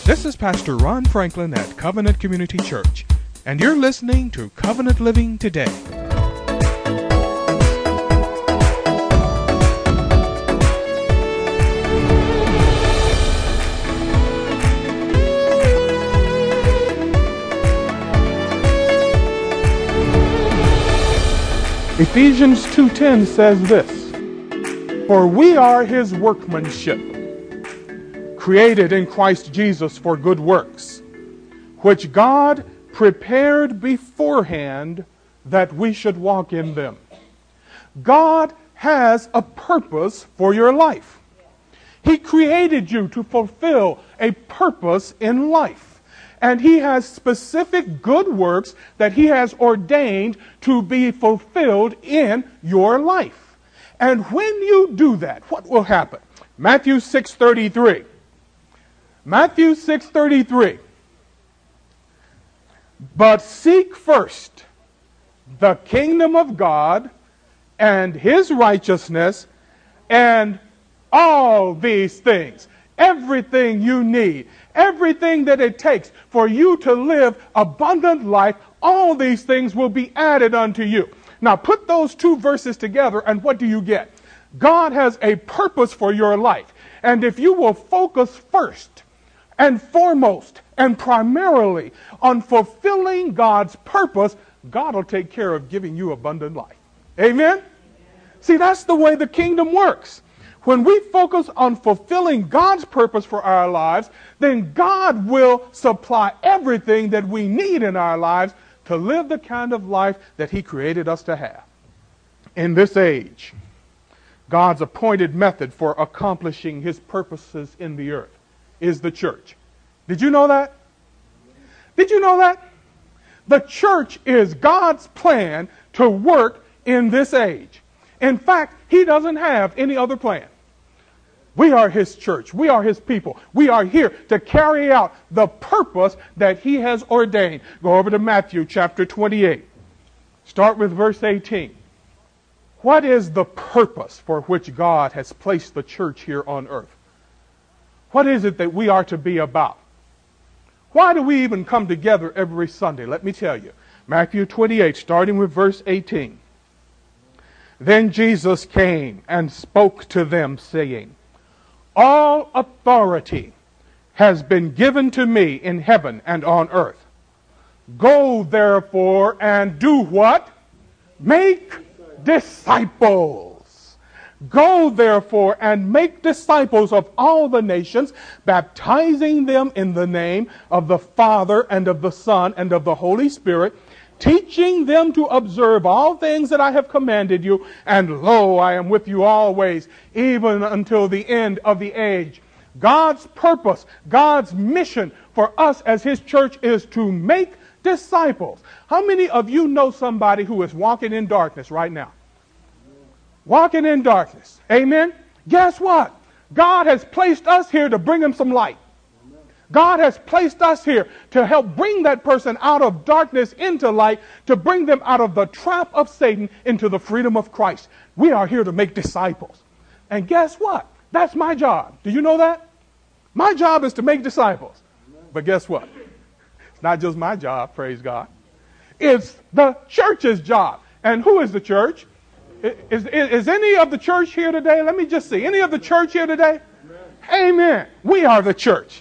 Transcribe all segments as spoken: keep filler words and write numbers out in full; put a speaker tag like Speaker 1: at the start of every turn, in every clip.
Speaker 1: This is Pastor Ron Franklin at Covenant Community Church, and you're listening to Covenant Living Today. Ephesians two ten says this, "For we are his workmanship, created in Christ Jesus for good works, which God prepared beforehand that we should walk in them." God has a purpose for your life. He created you to fulfill a purpose in life. And he has specific good works that he has ordained to be fulfilled in your life. And when you do that, what will happen? Matthew six thirty-three. Matthew six thirty-three. "But seek first the kingdom of God and his righteousness, and all these things," everything you need, everything that it takes for you to live abundant life, all these things will be added unto you. Now put those two verses together and what do you get? God has a purpose for your life. And if you will focus first and foremost and primarily on fulfilling God's purpose, God will take care of giving you abundant life. Amen? See, that's the way the kingdom works. When we focus on fulfilling God's purpose for our lives, then God will supply everything that we need in our lives to live the kind of life that he created us to have. In this age, God's appointed method for accomplishing his purposes in the earth is the church. Did you know that? Did you know that? The church is God's plan to work in this age. In fact, he doesn't have any other plan. We are his church. We are his people. We are here to carry out the purpose that he has ordained. Go over to Matthew chapter twenty-eight. Start with verse eighteen. What is the purpose for which God has placed the church here on earth? What is it that we are to be about? Why do we even come together every Sunday? Let me tell you. Matthew twenty-eight, starting with verse eighteen. "Then Jesus came and spoke to them, saying, All authority has been given to me in heaven and on earth. Go therefore and do what? Make disciples. Go therefore and make disciples of all the nations, baptizing them in the name of the Father and of the Son and of the Holy Spirit, teaching them to observe all things that I have commanded you, and lo, I am with you always, even until the end of the age." God's purpose, God's mission for us as his church is to make disciples. How many of you know somebody who is walking in darkness right now? Walking in darkness. Amen? Guess what? God has placed us here to bring them some light. God has placed us here to help bring that person out of darkness into light, to bring them out of the trap of Satan into the freedom of Christ. We are here to make disciples. And guess what? That's my job. Do you know that? My job is to make disciples. But guess what? It's not just my job, praise God. It's the church's job. And who is the church? Is, is, is any of the church here today? Let me just see. Any of the church here today? Amen. Amen. We are the church.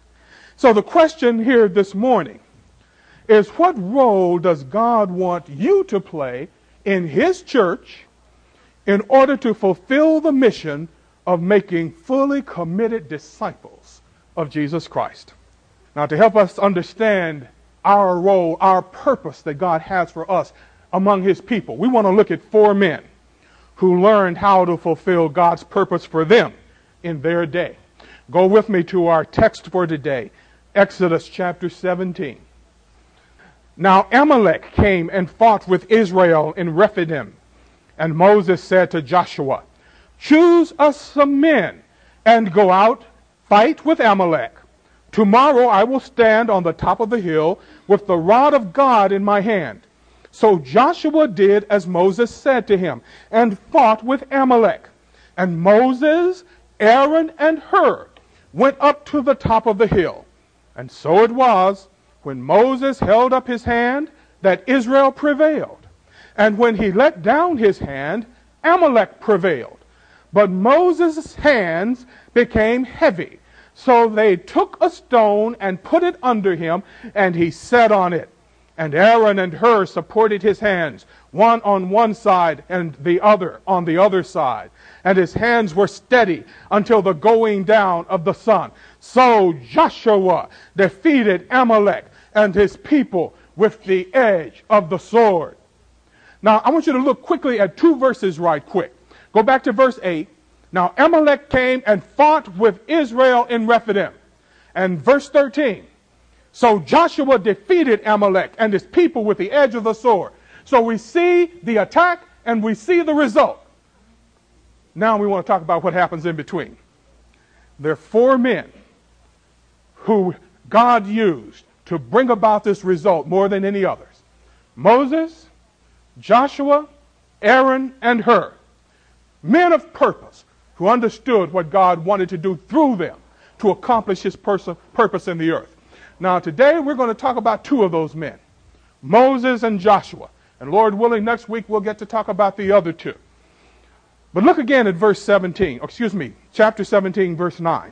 Speaker 1: So the question here this morning is, what role does God want you to play in his church in order to fulfill the mission of making fully committed disciples of Jesus Christ? Now, to help us understand our role, our purpose that God has for us among his people, we want to look at four men who learned how to fulfill God's purpose for them in their day. Go with me to our text for today. Exodus chapter seventeen. "Now Amalek came and fought with Israel in Rephidim. And Moses said to Joshua, Choose us some men and go out, fight with Amalek. Tomorrow I will stand on the top of the hill with the rod of God in my hand. So Joshua did as Moses said to him and fought with Amalek. And Moses, Aaron, and Hur went up to the top of the hill. And so it was, when Moses held up his hand, that Israel prevailed. And when he let down his hand, Amalek prevailed. But Moses' hands became heavy. So they took a stone and put it under him, and he sat on it. And Aaron and Hur supported his hands, one on one side and the other on the other side. And his hands were steady until the going down of the sun. So Joshua defeated Amalek and his people with the edge of the sword. Now, I want you to look quickly at two verses right quick. Go back to verse eight. Now, Amalek came and fought with Israel in Rephidim. And verse thirteen. So Joshua defeated Amalek and his people with the edge of the sword. So we see the attack and we see the result. Now we want to talk about what happens in between. There are four men who God used to bring about this result more than any others. Moses, Joshua, Aaron, and Hur. Men of purpose who understood what God wanted to do through them to accomplish his pers- purpose in the earth. Now today we're going to talk about two of those men, Moses and Joshua. And Lord willing, next week we'll get to talk about the other two. But look again at verse seventeen, excuse me, chapter seventeen, verse nine.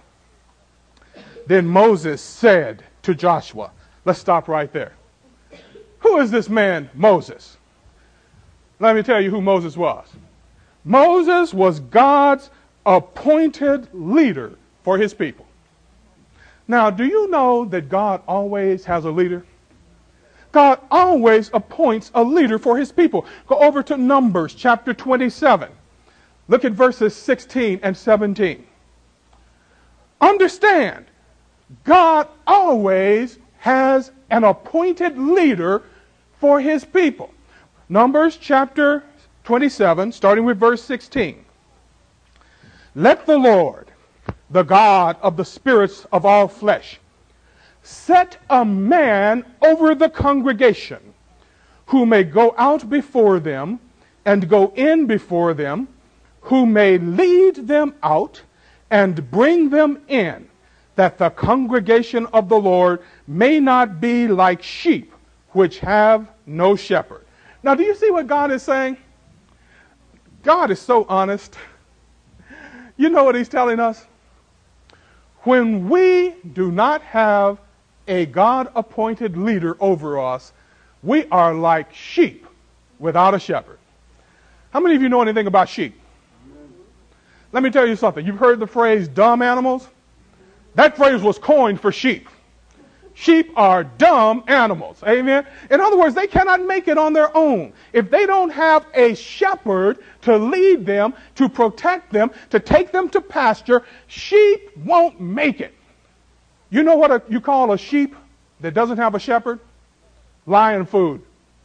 Speaker 1: Then Moses said to Joshua, let's stop right there. Who is this man, Moses? Let me tell you who Moses was. Moses was God's appointed leader for his people. Now, do you know that God always has a leader? God always appoints a leader for his people. Go over to Numbers chapter twenty-seven. Look at verses sixteen and seventeen. Understand, God always has an appointed leader for his people. Numbers chapter twenty-seven, starting with verse sixteen. Let the Lord, the God of the spirits of all flesh, set a man over the congregation, who may go out before them and go in before them, who may lead them out and bring them in, that the congregation of the Lord may not be like sheep which have no shepherd. Now, do you see what God is saying? God is so honest. You know what he's telling us? When we do not have a God-appointed leader over us, we are like sheep without a shepherd. How many of you know anything about sheep? Let me tell you something. You've heard the phrase dumb animals? That phrase was coined for sheep. Sheep are dumb animals. Amen? In other words, they cannot make it on their own. If they don't have a shepherd to lead them, to protect them, to take them to pasture, sheep won't make it. You know what a, you call a sheep that doesn't have a shepherd? Lion food.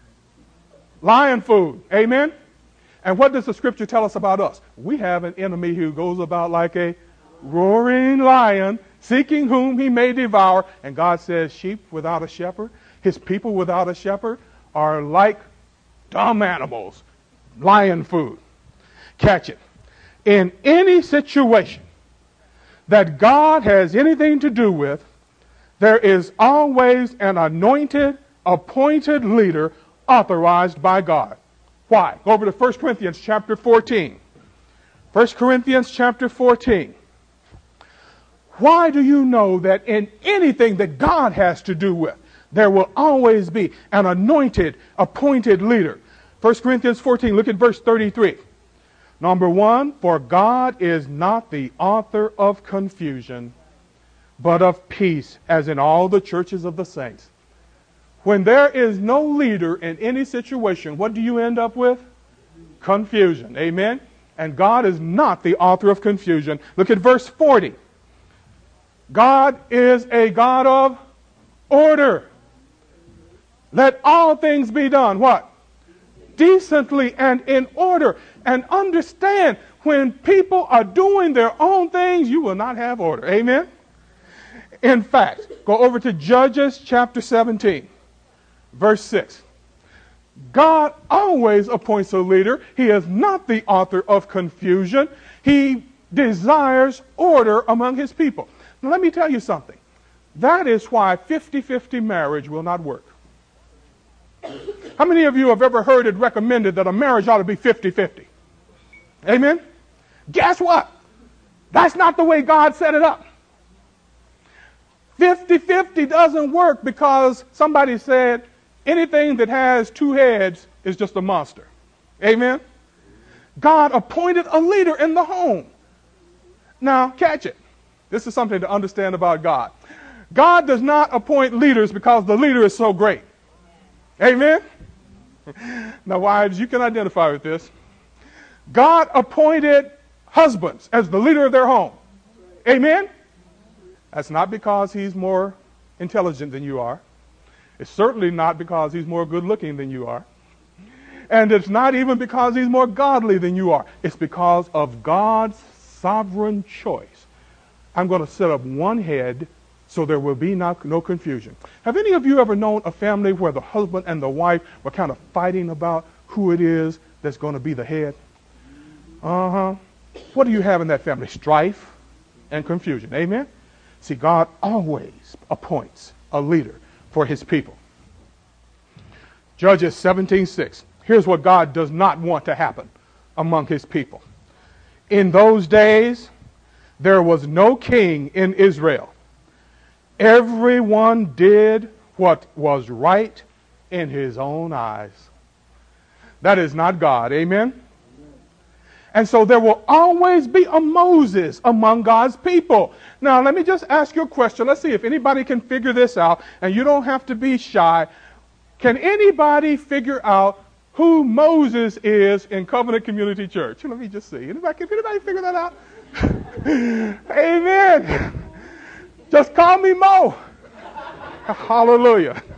Speaker 1: Lion food. Amen? And what does the scripture tell us about us? We have an enemy who goes about like a roaring lion, seeking whom he may devour. And God says sheep without a shepherd, his people without a shepherd, are like dumb animals. Lion food. Catch it. In any situation that God has anything to do with, there is always an anointed, appointed leader authorized by God. Why? Go over to First Corinthians chapter fourteen. First Corinthians chapter fourteen. Why do you know that in anything that God has to do with, there will always be an anointed, appointed leader? First Corinthians fourteen, look at verse thirty-three. Number one, for God is not the author of confusion, but of peace, as in all the churches of the saints. When there is no leader in any situation, what do you end up with? Confusion. Amen? And God is not the author of confusion. Look at verse forty. God is a God of order. Let all things be done, what? Decently and in order. And understand, when people are doing their own things, you will not have order. Amen? In fact, go over to Judges chapter seventeen, verse six. God always appoints a leader. He is not the author of confusion. He desires order among his people. Now, let me tell you something. That is why fifty-fifty marriage will not work. How many of you have ever heard it recommended that a marriage ought to be fifty-fifty? Amen? Guess what? That's not the way God set it up. fifty-fifty doesn't work because somebody said anything that has two heads is just a monster. Amen? God appointed a leader in the home. Now, catch it. This is something to understand about God. God does not appoint leaders because the leader is so great. Amen? Now, wives, you can identify with this. God appointed husbands as the leader of their home. Amen? That's not because he's more intelligent than you are. It's certainly not because he's more good-looking than you are. And it's not even because he's more godly than you are. It's because of God's sovereign choice. I'm going to set up one head so there will be no, no confusion. Have any of you ever known a family where the husband and the wife were kind of fighting about who it is that's going to be the head? Uh-huh. What do you have in that family? Strife and confusion. Amen? See, God always appoints a leader for his people. Judges seventeen six. Here's what God does not want to happen among his people. In those days, there was no king in Israel. Everyone did what was right in his own eyes. That is not God. Amen? And so there will always be a Moses among God's people. Now, let me just ask you a question. Let's see if anybody can figure this out, and you don't have to be shy. Can anybody figure out who Moses is in Covenant Community Church? Let me just see. Anybody, can anybody figure that out? Amen. Just call me Mo. Hallelujah.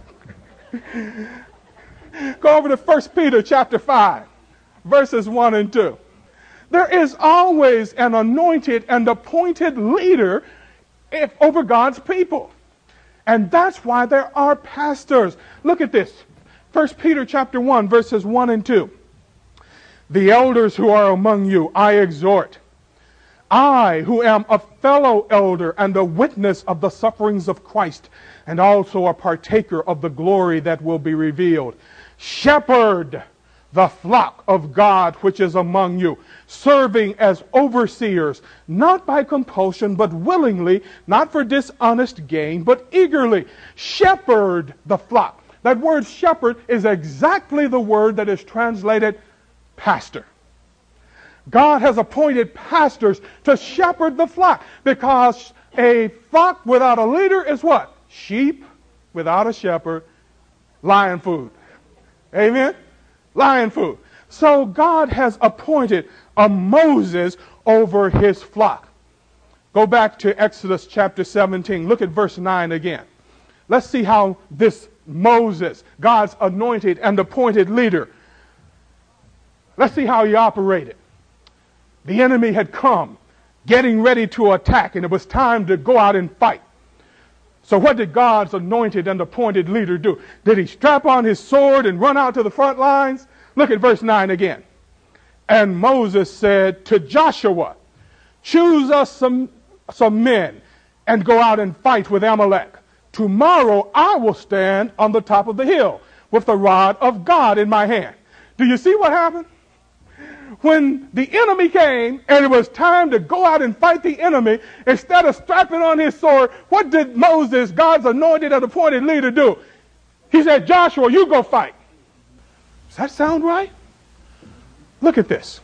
Speaker 1: Go over to First Peter chapter five, verses one and two. There is always an anointed and appointed leader if, over God's people. And that's why there are pastors. Look at this. First Peter chapter one, verses one and two. The elders who are among you, I exhort. I, who am a fellow elder and a witness of the sufferings of Christ, and also a partaker of the glory that will be revealed. Shepherd the flock of God which is among you, serving as overseers, not by compulsion, but willingly, not for dishonest gain, but eagerly. Shepherd the flock. That word shepherd is exactly the word that is translated pastor. God has appointed pastors to shepherd the flock, because a flock without a leader is what? Sheep without a shepherd, lion food. Amen? Lion food. So God has appointed a Moses over his flock. Go back to Exodus chapter seventeen. Look at verse nine again. Let's see how this Moses, God's anointed and appointed leader, let's see how he operated. The enemy had come, getting ready to attack, and it was time to go out and fight. So what did God's anointed and appointed leader do? Did he strap on his sword and run out to the front lines? Look at verse nine again. And Moses said to Joshua, choose us some, some men and go out and fight with Amalek. Tomorrow I will stand on the top of the hill with the rod of God in my hand. Do you see what happened? When the enemy came and it was time to go out and fight the enemy, instead of strapping on his sword, what did Moses, God's anointed and appointed leader, do? He said, Joshua, you go fight. Does that sound right? Look at this.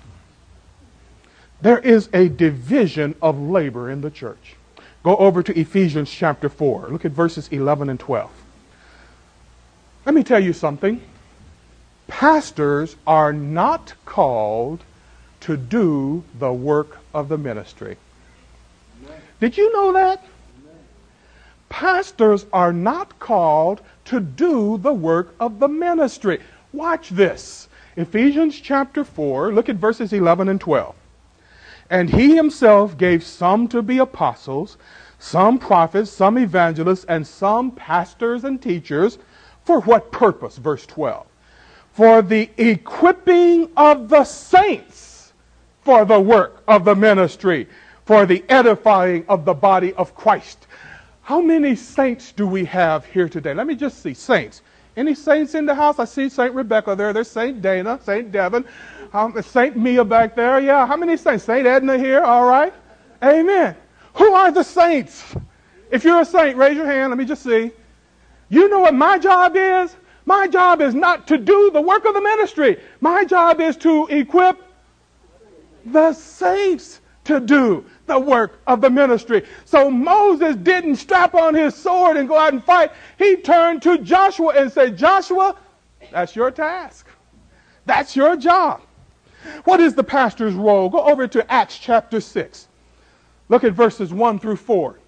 Speaker 1: There is a division of labor in the church. Go over to Ephesians chapter four. Look at verses eleven and twelve. Let me tell you something. Pastors are not called to do the work of the ministry. Did you know that? Pastors are not called to do the work of the ministry. Watch this. Ephesians chapter four, look at verses eleven and twelve. And he himself gave some to be apostles, some prophets, some evangelists, and some pastors and teachers. For what purpose? Verse twelve. For the equipping of the saints for the work of the ministry, for the edifying of the body of Christ. How many saints do we have here today? Let me just see. Saints. Any saints in the house? I see Saint Rebecca there. There's Saint Dana, Saint Devin, um, Saint Mia back there. Yeah, how many saints? Saint Edna here. All right. Amen. Who are the saints? If you're a saint, raise your hand. Let me just see. You know what my job is? My job is not to do the work of the ministry. My job is to equip the saints to do the work of the ministry. So Moses didn't strap on his sword and go out and fight. He turned to Joshua and said, Joshua, that's your task. That's your job. What is the pastor's role? Go over to Acts chapter six. Look at verses one through four.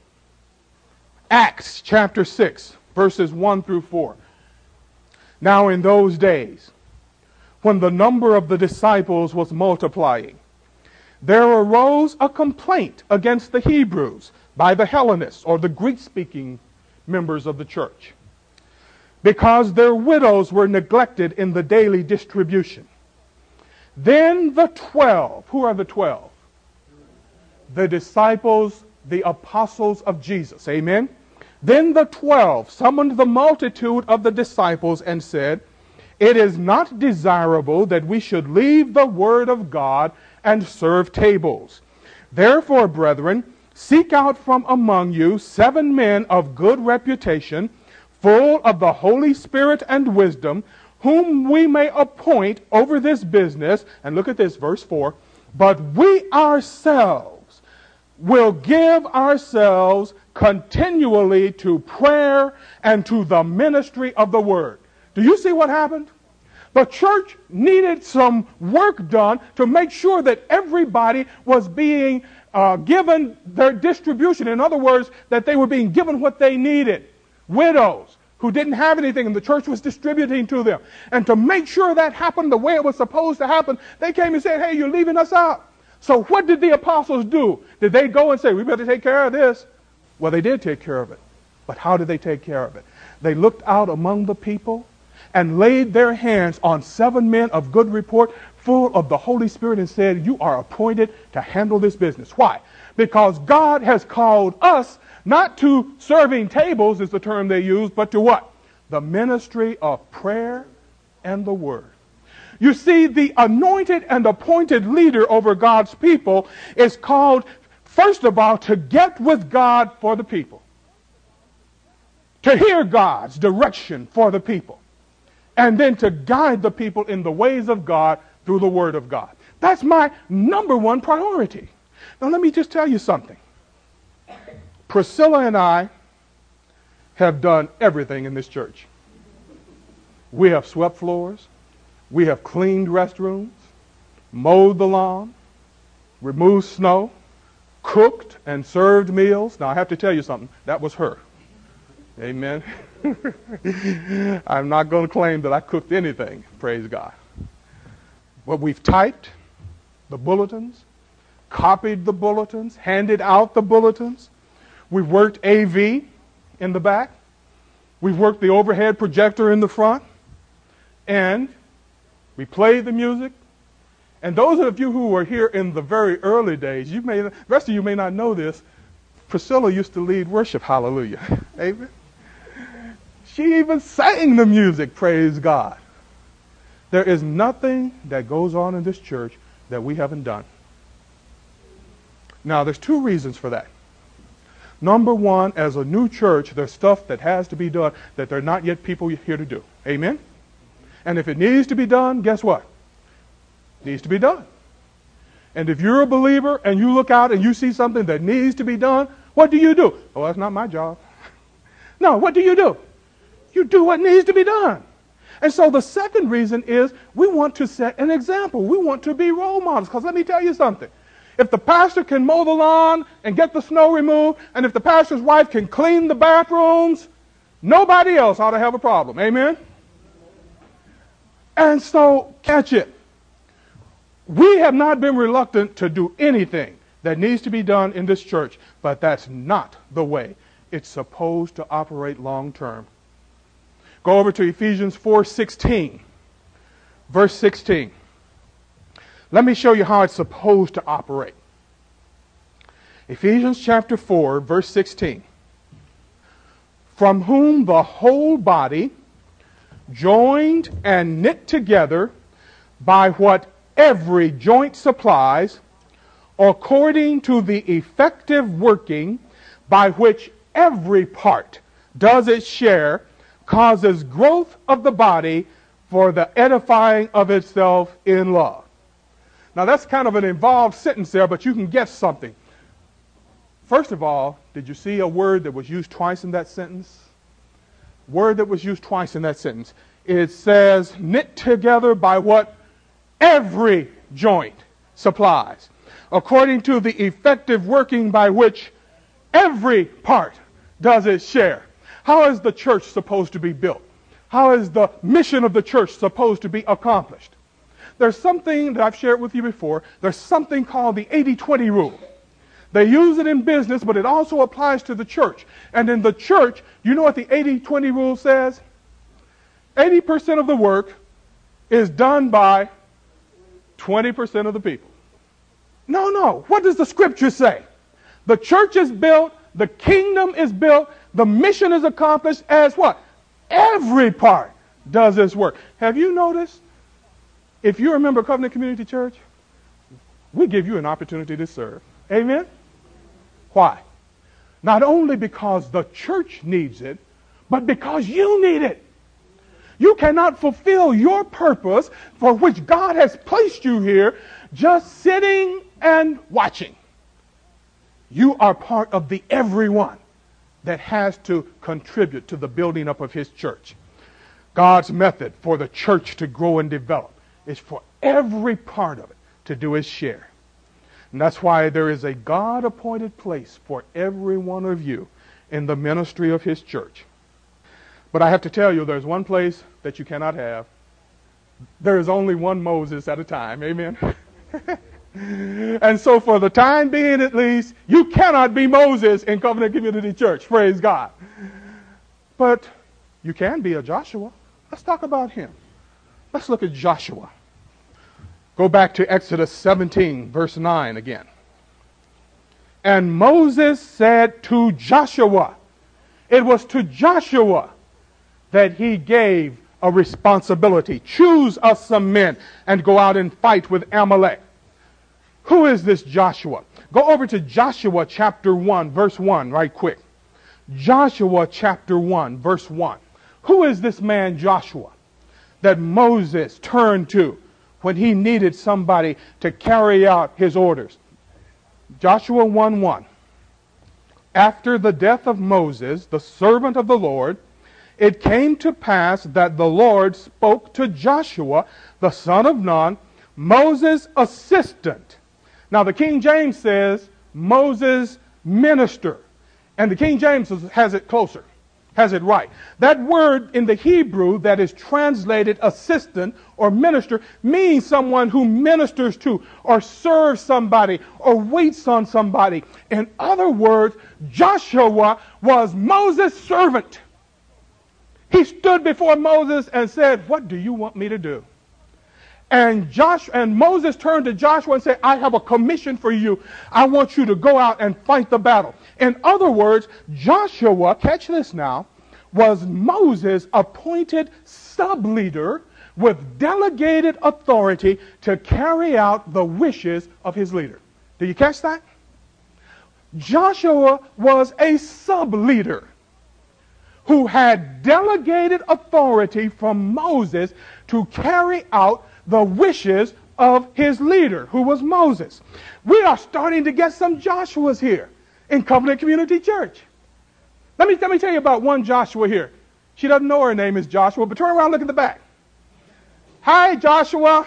Speaker 1: Acts chapter six, verses one through four. Now in those days, when the number of the disciples was multiplying, there arose a complaint against the Hebrews by the Hellenists, or the Greek-speaking members of the church, because their widows were neglected in the daily distribution. Then the twelve, who are the twelve? The disciples, the apostles of Jesus. Amen? Then the twelve summoned the multitude of the disciples and said, it is not desirable that we should leave the word of God and serve tables. Therefore, brethren, seek out from among you seven men of good reputation, full of the Holy Spirit and wisdom, whom we may appoint over this business. And look at this, verse four. But we ourselves will give ourselves continually to prayer and to the ministry of the word. Do you see what happened? The church needed some work done to make sure that everybody was being uh, given their distribution. In other words, that they were being given what they needed. Widows who didn't have anything and the church was distributing to them. And to make sure that happened the way it was supposed to happen, they came and said, hey, you're leaving us out. So what did the apostles do? Did they go and say, we better take care of this? Well, they did take care of it. But how did they take care of it? They looked out among the people and laid their hands on seven men of good report, full of the Holy Spirit, and said, you are appointed to handle this business. Why? Because God has called us not to serving tables, is the term they use, but to what? The ministry of prayer and the word. You see, the anointed and appointed leader over God's people is called, first of all, to get with God for the people. To hear God's direction for the people. And then to guide the people in the ways of God through the Word of God. That's my number one priority. Now let me just tell you something. Priscilla and I have done everything in this church. We have swept floors. We have cleaned restrooms, mowed the lawn, removed snow, cooked and served meals. Now I have to tell you something. That was her. Amen. I'm not going to claim that I cooked anything, praise God. But we've typed the bulletins, copied the bulletins, handed out the bulletins. We've worked A V in the back. We've worked the overhead projector in the front. And we played the music. And those of you who were here in the very early days, you may, the rest of you may not know this, Priscilla used to lead worship, hallelujah. Amen. She even sang the music, praise God. There is nothing that goes on in this church that we haven't done. Now, there's two reasons for that. Number one, as a new church, there's stuff that has to be done that there are not yet people here to do. Amen? And if it needs to be done, guess what? It needs to be done. And if you're a believer and you look out and you see something that needs to be done, what do you do? Oh, that's not my job. No, what do you do? You do what needs to be done. And so the second reason is we want to set an example. We want to be role models. Because let me tell you something. If the pastor can mow the lawn and get the snow removed, and if the pastor's wife can clean the bathrooms, nobody else ought to have a problem. Amen? And so, catch it. We have not been reluctant to do anything that needs to be done in this church, but that's not the way it's supposed to operate long term. Go over to Ephesians four sixteen, verse sixteen. Let me show you how it's supposed to operate. Ephesians chapter four, verse sixteen. from whom the whole body, joined and knit together by what every joint supplies, according to the effective working by which every part does its share, causes growth of the body for the edifying of itself in love. Now that's kind of an involved sentence there, but you can get something. First of all, did you see a word that was used twice in that sentence? Word that was used twice in that sentence. It says, knit together by what every joint supplies, according to the effective working by which every part does its share. How is the church supposed to be built? How is the mission of the church supposed to be accomplished? There's something that I've shared with you before. There's something called the eighty twenty rule. They use it in business, but it also applies to the church. And in the church, you know what the eighty twenty rule says? eighty percent of the work is done by twenty percent of the people. No, no. What does the scripture say? The church is built, the kingdom is built, the mission is accomplished as what? Every part does this work. Have you noticed? If you remember Covenant Community Church, we give you an opportunity to serve. Amen? Why? Not only because the church needs it, but because you need it. You cannot fulfill your purpose for which God has placed you here just sitting and watching. You are part of the everyone that has to contribute to the building up of his church. God's method for the church to grow and develop is for every part of it to do its share. And that's why there is a God-appointed place for every one of you in the ministry of his church. But I have to tell you, there's one place that you cannot have. There is only one Moses at a time. Amen? And so for the time being at least, you cannot be Moses in Covenant Community Church. Praise God. But you can be a Joshua. Let's talk about him. Let's look at Joshua. Go back to Exodus seventeen, verse nine again. And Moses said to Joshua, it was to Joshua that he gave a responsibility. Choose us some men and go out and fight with Amalek. Who is this Joshua? Go over to Joshua chapter one, verse one, right quick. Joshua chapter one, verse one. Who is this man Joshua that Moses turned to when he needed somebody to carry out his orders? Joshua one one. After the death of Moses, the servant of the Lord, it came to pass that the Lord spoke to Joshua, the son of Nun, Moses' assistant. Now the King James says Moses' minister. And the King James has it closer, has it right. That word in the Hebrew that is translated assistant or minister means someone who ministers to or serves somebody or waits on somebody. In other words, Joshua was Moses' servant. He stood before Moses and said, what do you want me to do? And Josh and Moses turned to Joshua and said, I have a commission for you. I want you to go out and fight the battle. In other words, Joshua, catch this now, was Moses' appointed sub-leader with delegated authority to carry out the wishes of his leader. Do you catch that? Joshua was a sub-leader who had delegated authority from Moses to carry out the wishes of his leader, who was Moses. We are starting to get some Joshuas here in Covenant Community Church. Let me, let me tell you about one Joshua here. She doesn't know her name is Joshua, but turn around and look at the back. Hi, Joshua.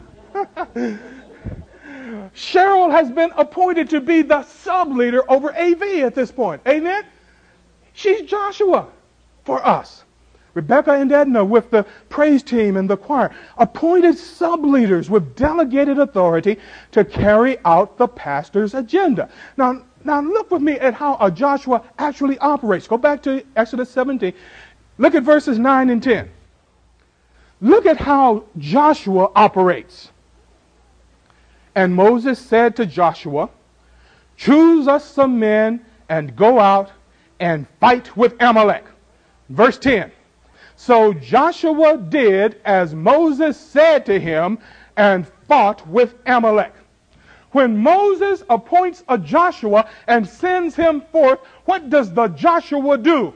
Speaker 1: Cheryl has been appointed to be the sub-leader over A V at this point. Amen? She's Joshua for us. Rebecca and Edna with the praise team and the choir, appointed sub-leaders with delegated authority to carry out the pastor's agenda. Now, now look with me at how a Joshua actually operates. Go back to Exodus seventeen. Look at verses nine and ten. Look at how Joshua operates. And Moses said to Joshua, choose us some men and go out and fight with Amalek. Verse ten. So Joshua did as Moses said to him and fought with Amalek. When Moses appoints a Joshua and sends him forth, what does the Joshua do?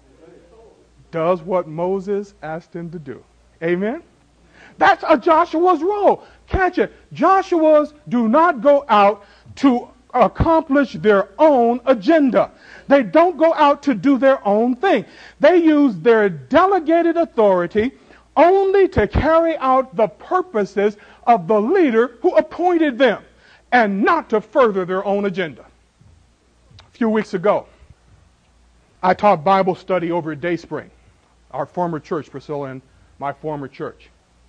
Speaker 1: Does what Moses asked him to do. Amen? That's a Joshua's role. Catch it. Joshua's do not go out to accomplish their own agenda. They don't go out to do their own thing. They use their delegated authority only to carry out the purposes of the leader who appointed them, and not to further their own agenda. A few weeks ago, I taught Bible study over at Dayspring, our former church, Priscilla and my former church.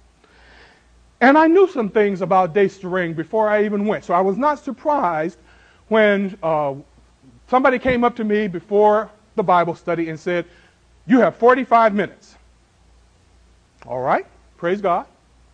Speaker 1: And I knew some things about Dayspring before I even went, so I was not surprised when uh, somebody came up to me before the Bible study and said, "You have forty-five minutes. All right, praise God.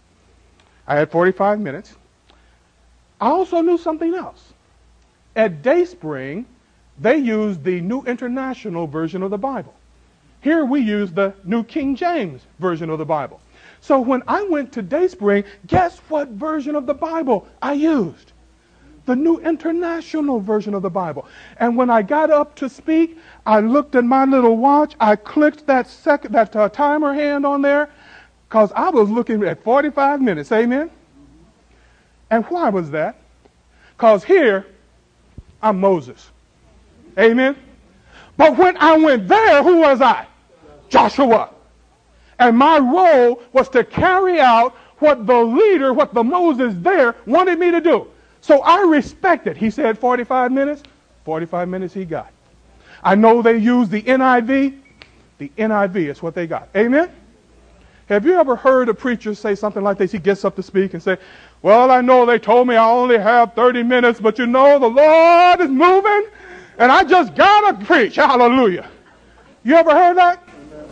Speaker 1: I had forty-five minutes. I also knew something else. At Dayspring, they used the New International Version of the Bible. Here we use the New King James Version of the Bible. So when I went to Dayspring, guess what version of the Bible I used? The New International Version of the Bible. And when I got up to speak, I looked at my little watch. I clicked that second, that uh, timer hand on there, because I was looking at forty-five minutes. Amen? And why was that? Because here, I'm Moses. Amen? But when I went there, who was I? Joshua. And my role was to carry out what the leader, what the Moses there wanted me to do. So I respected. He said forty-five minutes. forty-five minutes he got. I know they use the N I V. The N I V is what they got. Amen? Have you ever heard a preacher say something like this? He gets up to speak and say, "Well, I know they told me I only have thirty minutes, but you know the Lord is moving, and I just got to preach." Hallelujah. You ever heard that?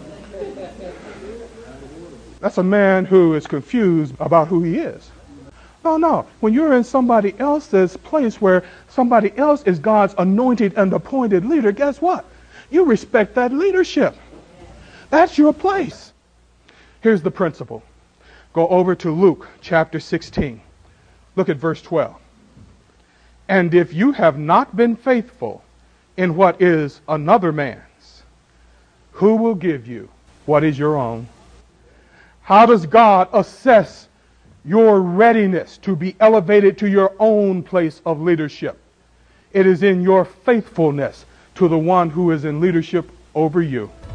Speaker 1: That's a man who is confused about who he is. No, no. When you're in somebody else's place where somebody else is God's anointed and appointed leader, guess what? You respect that leadership. That's your place. Here's the principle. Go over to Luke chapter sixteen. Look at verse twelve. "And if you have not been faithful in what is another man's, who will give you what is your own?" How does God assess your readiness to be elevated to your own place of leadership? It is in your faithfulness to the one who is in leadership over you.